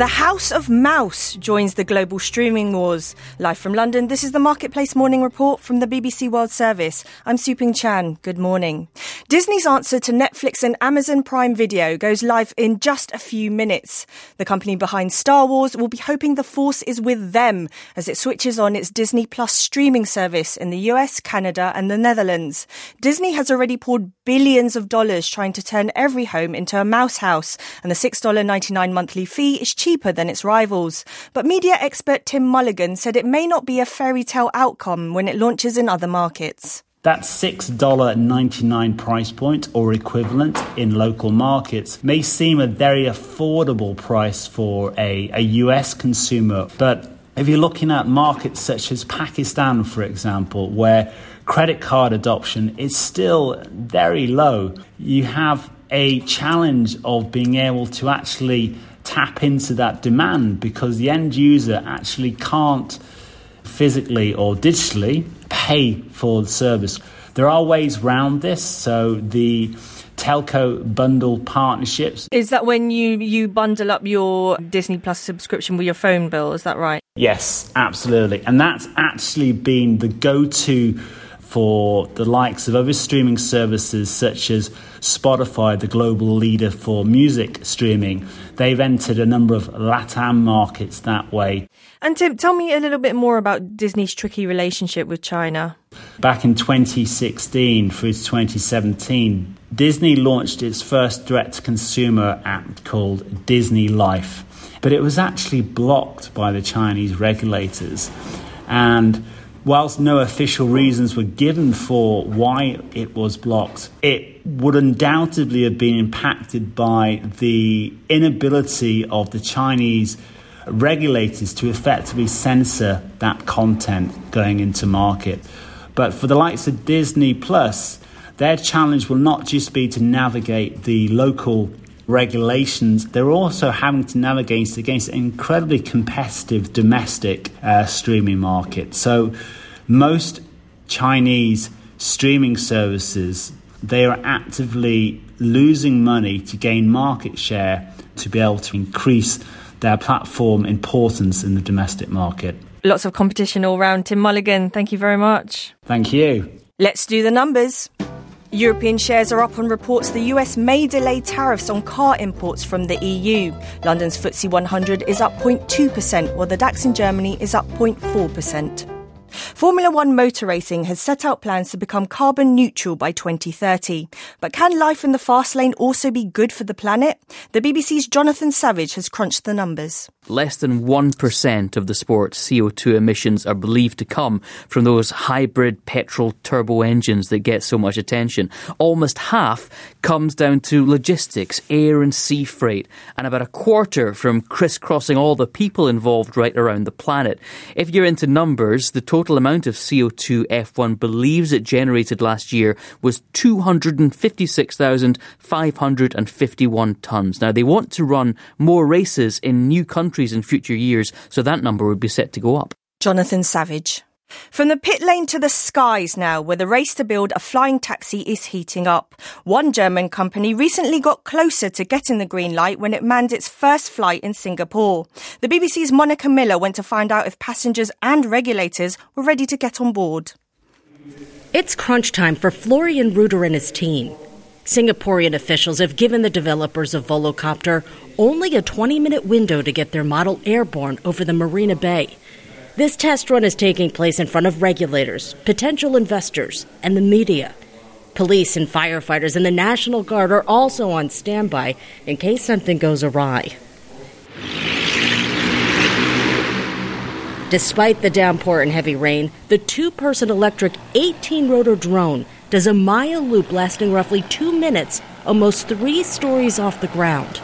The House of Mouse joins the global streaming wars. Live from London, this is the Marketplace Morning Report from the BBC World Service. I'm Suping Chan. Good morning. Disney's answer to Netflix and Amazon Prime Video goes live in just a few minutes. The company behind Star Wars will be hoping the force is with them as it switches on its Disney Plus streaming service in the US, Canada and the Netherlands. Disney has already poured billions of dollars trying to turn every home into a mouse house, and the $6.99 monthly fee is cheaper than its rivals. But media expert Tim Mulligan said it may not be a fairy tale outcome when it launches in other markets. That $6.99 price point or equivalent in local markets may seem a very affordable price for a US consumer. But if you're looking at markets such as Pakistan, for example, where credit card adoption is still very low, you have a challenge of being able to actually tap into that demand because the end user actually can't physically or digitally pay for the service. There are ways around this, so the telco bundle partnerships. Is that when you bundle up your Disney Plus subscription with your phone bill, is that right? Yes, absolutely. And that's actually been the go-to for the likes of other streaming services such as Spotify, the global leader for music streaming. They've entered a number of LATAM markets that way. And Tim, tell me a little bit more about Disney's tricky relationship with China. Back in 2016 through to 2017, Disney launched its first direct-to-consumer app called Disney Life. But it was actually blocked by the Chinese regulators. And whilst no official reasons were given for why it was blocked, it would undoubtedly have been impacted by the inability of the Chinese regulators to effectively censor that content going into market. But for the likes of Disney Plus, their challenge will not just be to navigate the local regulations, they're also having to navigate against an incredibly competitive domestic streaming market. So most Chinese streaming services, they are actively losing money to gain market share to be able to increase their platform importance in the domestic market. Lots of competition all round. Tim Mulligan, thank you very much. Thank you. Let's do the numbers. European shares are up on reports the US may delay tariffs on car imports from the EU. London's FTSE 100 is up 0.2%, while the DAX in Germany is up 0.4%. Formula One motor racing has set out plans to become carbon neutral by 2030. But can life in the fast lane also be good for the planet? The BBC's Jonathan Savage has crunched the numbers. Less than 1% of the sport's CO2 emissions are believed to come from those hybrid petrol turbo engines that get so much attention. Almost half comes down to logistics, air and sea freight, and about a quarter from crisscrossing all the people involved right around the planet. If you're into numbers, the total amount of CO2 F1 believes it generated last year was 256,551 tonnes. Now, they want to run more races in new countries in future years, so that number would be set to go up. Jonathan Savage. From the pit lane to the skies now, where the race to build a flying taxi is heating up. One German company recently got closer to getting the green light when it manned its first flight in Singapore. The BBC's Monica Miller went to find out if passengers and regulators were ready to get on board. It's crunch time for Florian Ruder and his team. Singaporean officials have given the developers of Volocopter only a 20-minute window to get their model airborne over the Marina Bay. This test run is taking place in front of regulators, potential investors, and the media. Police and firefighters and the National Guard are also on standby in case something goes awry. Despite the downpour and heavy rain, the two-person electric 18-rotor drone does a mile loop lasting roughly 2 minutes, almost 3 stories off the ground.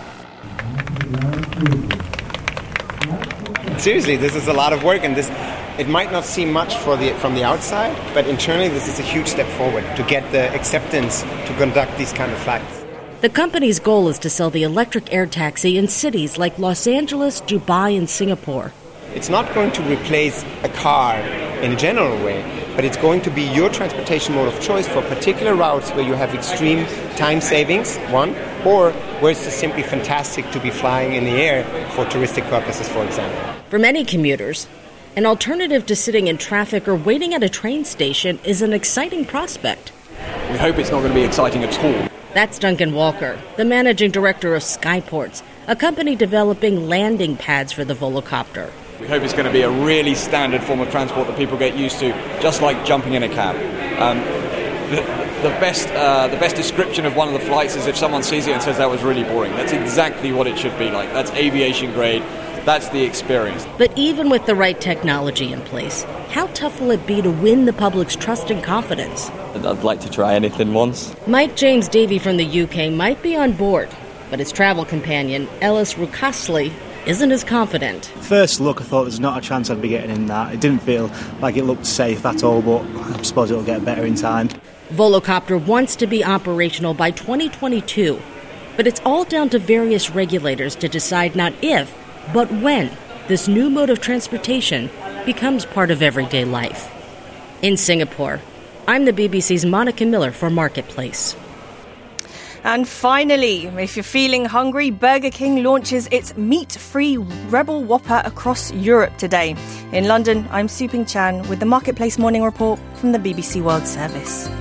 Seriously, this is a lot of work, and it might not seem much from the outside, but internally this is a huge step forward to get the acceptance to conduct these kind of flights. The company's goal is to sell the electric air taxi in cities like Los Angeles, Dubai, and Singapore. It's not going to replace a car in a general way, but it's going to be your transportation mode of choice for particular routes where you have extreme time savings, one, or where it's just simply fantastic to be flying in the air for touristic purposes, for example. For many commuters, an alternative to sitting in traffic or waiting at a train station is an exciting prospect. We hope it's not going to be exciting at all. That's Duncan Walker, the managing director of Skyports, a company developing landing pads for the Volocopter. We hope it's going to be a really standard form of transport that people get used to, just like jumping in a cab. The best description of one of the flights is if someone sees it and says that was really boring. That's exactly what it should be like. That's aviation grade. That's the experience. But even with the right technology in place, how tough will it be to win the public's trust and confidence? I'd like to try anything once. Mike James Davey from the UK might be on board, but his travel companion, Ellis Rukasley, isn't as confident. First look, I thought there's not a chance I'd be getting in that. It didn't feel like it looked safe at all, but I suppose it'll get better in time. Volocopter wants to be operational by 2022, but it's all down to various regulators to decide not if, but when this new mode of transportation becomes part of everyday life. In Singapore, I'm the BBC's Monica Miller for Marketplace. And finally, if you're feeling hungry, Burger King launches its meat-free Rebel Whopper across Europe today. In London, I'm Suping Chan with the Marketplace Morning Report from the BBC World Service.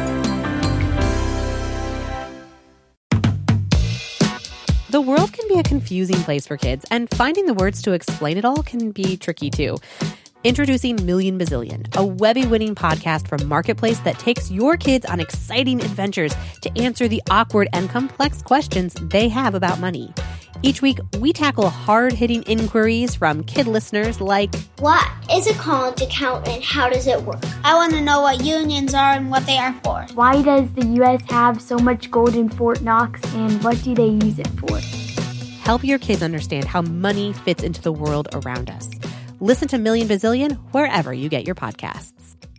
The world can be a confusing place for kids, and finding the words to explain it all can be tricky too. Introducing Million Bazillion, a Webby-winning podcast from Marketplace that takes your kids on exciting adventures to answer the awkward and complex questions they have about money. Each week, we tackle hard-hitting inquiries from kid listeners like, what is a college account and how does it work? I want to know what unions are and what they are for. Why does the U.S. have so much gold in Fort Knox and what do they use it for? Help your kids understand how money fits into the world around us. Listen to Million Bazillion wherever you get your podcasts.